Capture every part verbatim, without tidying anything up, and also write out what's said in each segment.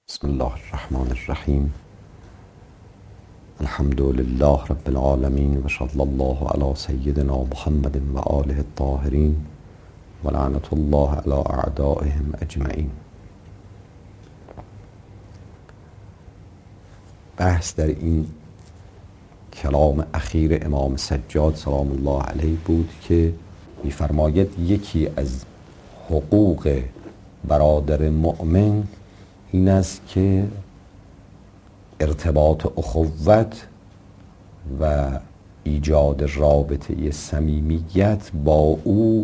بسم الله الرحمن الرحیم. الحمد لله رب العالمین و صلی الله علی سیدنا محمد و آله الطاهرین و لعنت الله علی اعدائهم اجمعین. بحث در این کلام اخیر امام سجاد سلام الله علیه بود که می‌فرماید یکی از حقوق برادر مؤمن این است که ارتباط اخوت و ایجاد رابطه صمیمیت با او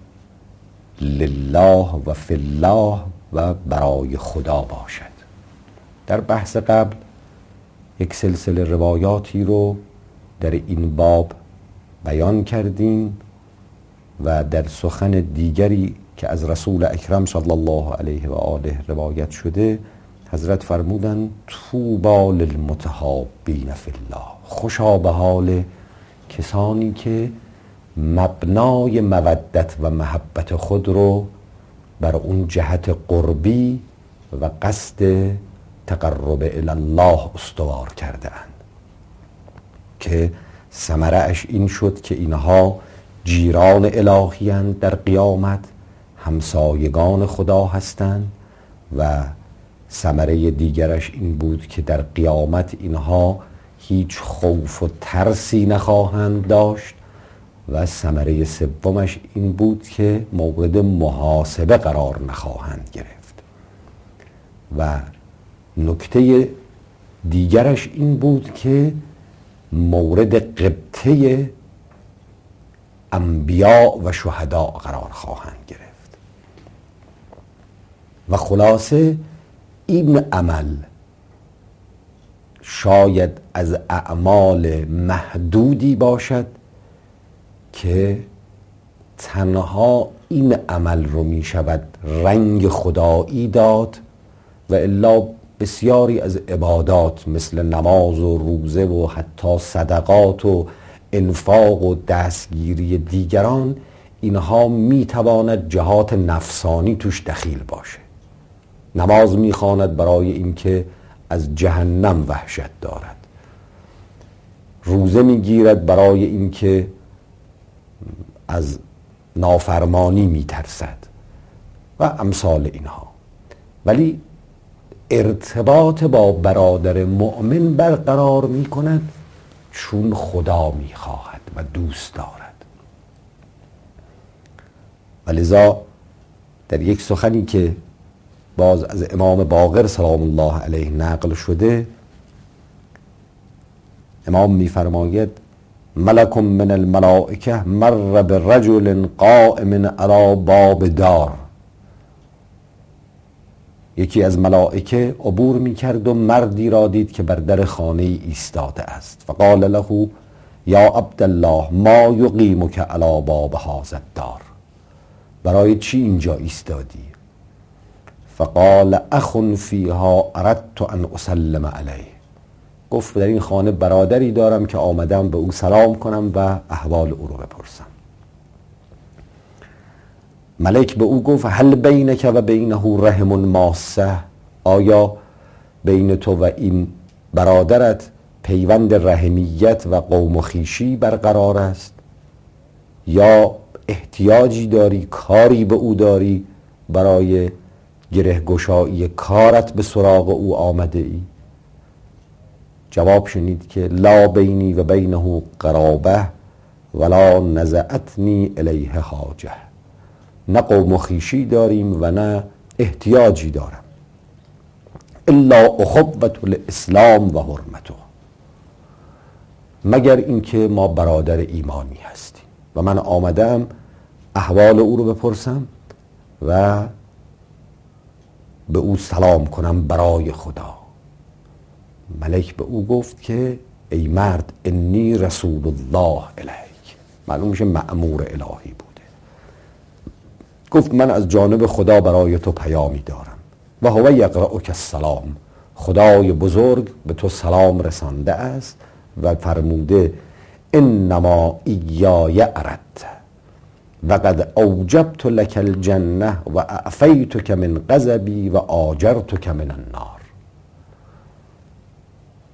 لله و فی الله و برای خدا باشد. در بحث قبل یک سلسله روایاتی رو در این باب بیان کردیم و در سخن دیگری که از رسول اکرم صلی الله علیه و آله روایت شده حضرت فرمودند طوبی للمتحابین فی الله، خوشا به حال کسانی که مبنای مودت و محبت خود رو بر اون جهت قربی و قصد تقرب الی الله استوار کرده اند که ثمره اش این شد که اینها جیران الهی اند، در قیامت همسایگان خدا هستند و ثمره دیگرش این بود که در قیامت اینها هیچ خوف و ترسی نخواهند داشت و ثمره سومش این بود که مورد محاسبه قرار نخواهند گرفت و نکته دیگرش این بود که مورد غبطه انبیاء و شهدا قرار خواهند گرفت. و خلاصه این عمل شاید از اعمال محدودی باشد که تنها این عمل رو می شود رنگ خدایی داد و الا بسیاری از عبادات مثل نماز و روزه و حتی صدقات و انفاق و دستگیری دیگران اینها می تواند جهات نفسانی توش دخیل باشه. نماز میخواند برای اینکه از جهنم وحشت دارد، روزه میگیرد برای اینکه از نافرمانی میترسد و امثال اینها، ولی ارتباط با برادر مؤمن برقرار میکند چون خدا میخواهد و دوست دارد. و لذا در یک سخنی که باز از امام باقر سلام الله علیه نقل شده امام میفرماید ملک من الملائکه مر برجل قائم علی باب دار، یکی از ملائکه عبور میکرد و مردی را دید که بر در خانه ایستاده است. فقال له یا عبدالله ما یقیمک علی باب هذا الدار، برای چی اینجا ایستادی؟ فقال اخ فیها اردت ان اسلم علیه، گفت در این خانه برادری دارم که آمدم به او سلام کنم و احوال او رو بپرسم. ملک به او گفت هل بینک و بینه رحم ماسه، آیا بین تو و این برادرت پیوند رحمیت و قوم و خویشی برقرار است یا احتیاجی داری، کاری به او داری، برای گره گشایی کارت به سراغ او آمده ای؟ جواب شنید که لا بینی و بینه قرابه ولا نزعتنی الیه حاجه، نه قوم و خویشی داریم و نه احتیاجی دارم، الا اخوة الاسلام و حرمته، مگر اینکه ما برادر ایمانی هستیم و من آمدم احوال او رو بپرسم و به او سلام کنم برای خدا. ملک به او گفت که ای مرد انی رسول الله الیک، معلوم میشه مأمور الهی بوده. گفت من از جانب خدا برای تو پیامی دارم و هو یقرؤک السلام، خدای بزرگ به تو سلام رسانده است و فرموده انما ایای اردت و قد اوجبت لك الجنه و اعفیتک من غضبی و آجرتک من النار.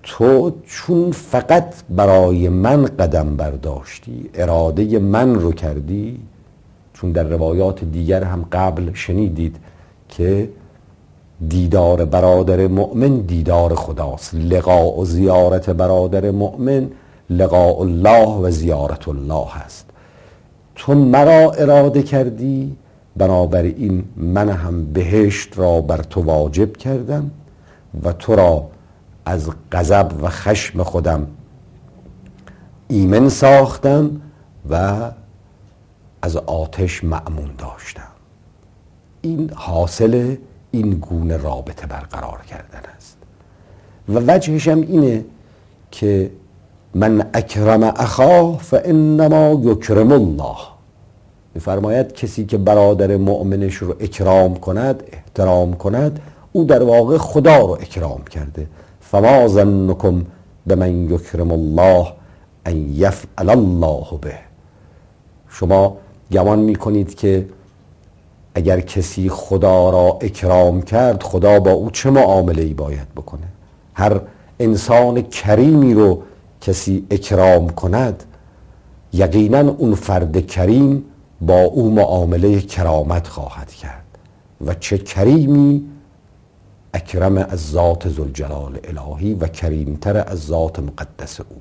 تو چون فقط برای من قدم برداشتی، اراده من رو کردی، چون در روایات دیگر هم قبل شنیدید که دیدار برادر مؤمن دیدار خداست، لقاء و زیارت برادر مؤمن لقاء الله و زیارت الله هست. تو مرا اراده کردی، بنابراین من هم بهشت را بر تو واجب کردم و تو را از غضب و خشم خودم ایمن ساختم و از آتش مأمون داشتم. این حاصل این گونه رابطه برقرار کردن است و وجهش هم اینه که من اکرم اخاه فانما یکرم الله. می‌فرماید کسی که برادر مؤمنش رو اکرام کند، احترام کند، او در واقع خدا رو اکرام کرده. فما ظنکم بمن یکرم الله ان یفعل الله به. شما گمان میکنید که اگر کسی خدا را اکرام کرد، خدا با او چه معامله‌ای باید بکنه؟ هر انسان کریمی رو کسی اکرام کند، یقینا اون فرد کریم با او معامله کرامت خواهد کرد و چه کریمی اکرم از ذات ذوالجلال الهی و کریمتر از ذات مقدس او.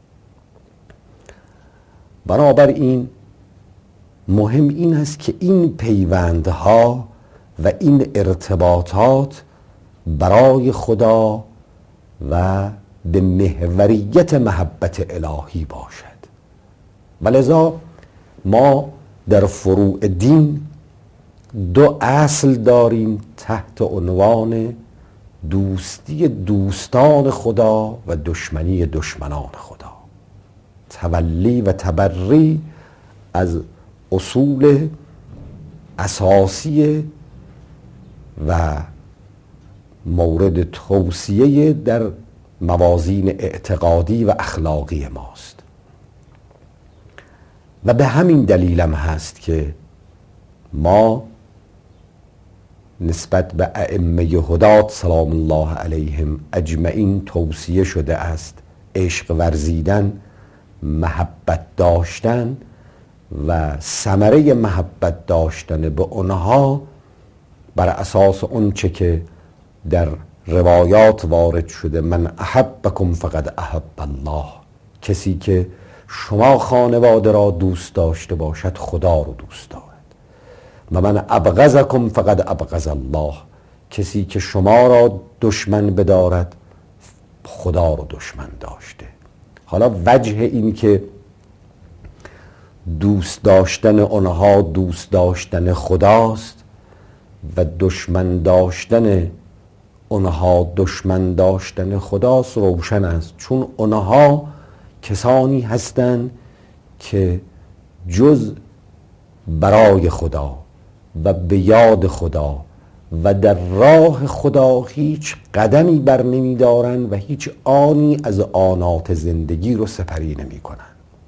بنابراین مهم این است که این پیوندها و این ارتباطات برای خدا و به محوریت محبت الهی باشد. ولذا ما در فروع دین دو اصل داریم تحت عنوان دوستی دوستان خدا و دشمنی دشمنان خدا. تولی و تبری از اصول اساسی و مورد توصیه در موازین اعتقادی و اخلاقی ماست و به همین دلیلم هست که ما نسبت به ائمه هدات سلام الله علیهم اجمعین توصیه شده است عشق ورزیدن، محبت داشتن و ثمره محبت داشتن به اونها بر اساس اون چه که در روایات وارد شده، من احبکم فقد احب الله. کسی که شما خانواده را دوست داشته باشد خدا رو دوست دارد. و من ابغضکم فقد ابغض الله. کسی که شما را دشمن بدارد خدا رو دشمن داشته. حالا وجه این که دوست داشتن آنها دوست داشتن خداست و دشمن داشتن آنها دشمن داشتن خداست روشن است، چون آنها کسانی هستند که جز برای خدا و به یاد خدا و در راه خدا هیچ قدمی بر نمی دارن و هیچ آنی از آنات زندگی رو سپری نمی کنن.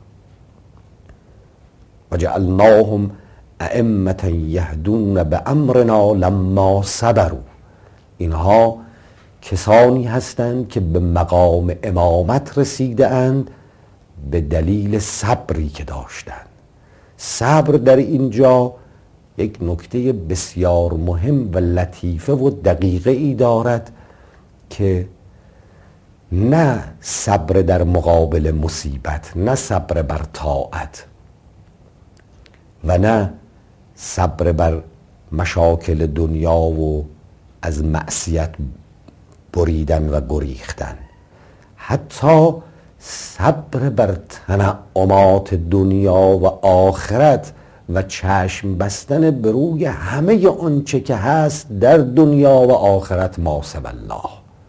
و جعلناهم ائمة یهدون بامرنا لما صبروا. اینها کسانی هستند که به مقام امامت رسیده اند به دلیل صبری که داشتند. صبر در اینجا یک نکته بسیار مهم و لطیفه و دقیقه ای دارد که نه صبر در مقابل مصیبت، نه صبر بر طاعت و نه صبر بر مشاکل دنیا و از معصیت بریدن و گریختن، حتی صبر بر تنعمات دنیا و آخرت و چشم بستن به روی همه آنچه که هست در دنیا و آخرت ما سوی الله.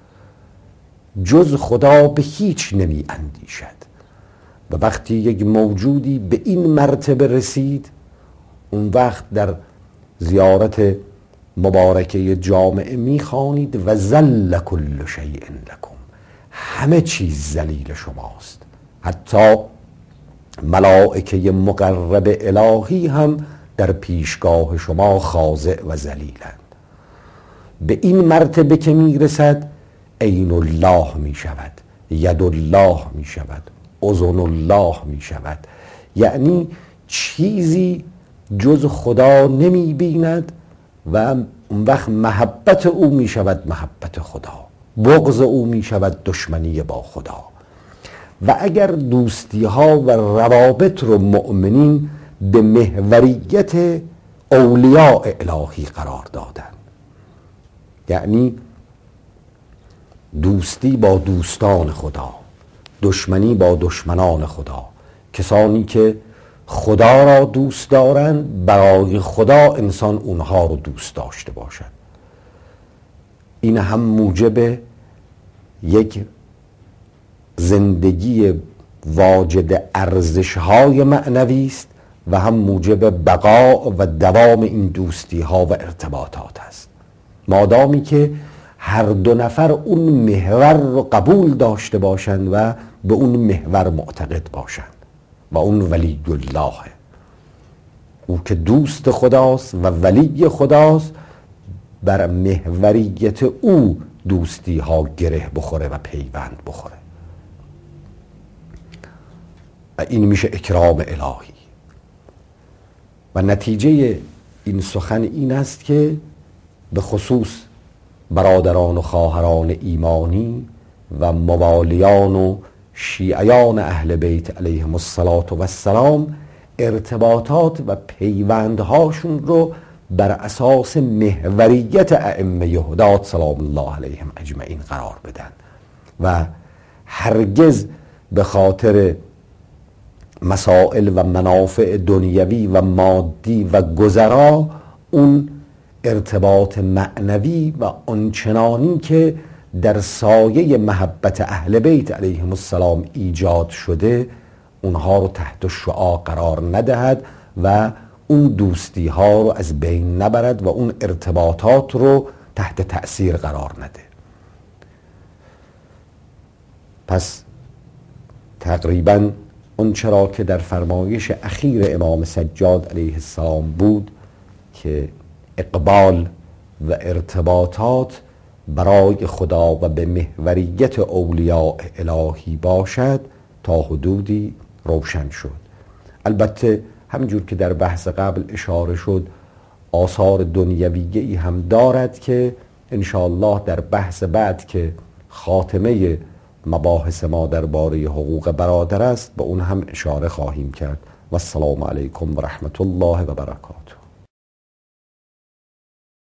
جز خدا به هیچ نمی اندیشد و وقتی یک موجودی به این مرتبه رسید، اون وقت در زیارت مبارکه جامعه میخوانید و ذل کل شیء لکم. همه چیز ذلیل شماست، حتی ملائکه مقرب الهی هم در پیشگاه شما خاضع و ذلیلند. به این مرتبه که میرسد عین الله میشود، ید الله می شود، اذن الله می شود. یعنی چیزی جز خدا نمی بیند و اون وقت محبت او می شود محبت خدا، بغض او می شود دشمنی با خدا. و اگر دوستی ها و روابط رو مؤمنین به محوریت اولیاء الهی قرار دادن، یعنی دوستی با دوستان خدا، دشمنی با دشمنان خدا، کسانی که خدا را دوست دارند برای خدا انسان اونها رو دوست داشته باشد. این هم موجب یک زندگی واجد ارزش‌های معنوی است و هم موجب بقا و دوام این دوستی‌ها و ارتباطات است. مادامی که هر دو نفر اون محور رو قبول داشته باشند و به اون محور معتقد باشند و اون ولی الله، او که دوست خداست و ولی خداست، بر محوریت او دوستی ها گره بخوره و پیوند بخوره. و این میشه اکرام الهی. و نتیجه این سخن این است که به خصوص برادران و خواهران ایمانی و موالیان و شیعیان اهل بیت علیهم السلام ارتباطات و پیوندهاشون رو بر اساس محوریت ائمه هدات سلام الله علیهم اجمعین قرار بدن و هرگز به خاطر مسائل و منافع دنیوی و مادی و گذرا اون ارتباط معنوی و آنچنانی که در سایه محبت اهل بیت علیهم السلام ایجاد شده اونها رو تحت شعاع قرار ندهد و اون دوستی ها رو از بین نبرد و اون ارتباطات رو تحت تأثیر قرار نده. پس تقریبا اون چرا که در فرمایش اخیر امام سجاد علیه السلام بود که اقبال و ارتباطات برای خدا و به محوریت اولیاء الهی باشد تا حدودی روشن شد. البته همجور که در بحث قبل اشاره شد آثار دنیویی هم دارد که انشاءالله در بحث بعد که خاتمه مباحث ما درباره حقوق برادر است به اون هم اشاره خواهیم کرد. و السلام علیکم و رحمت الله و برکاته.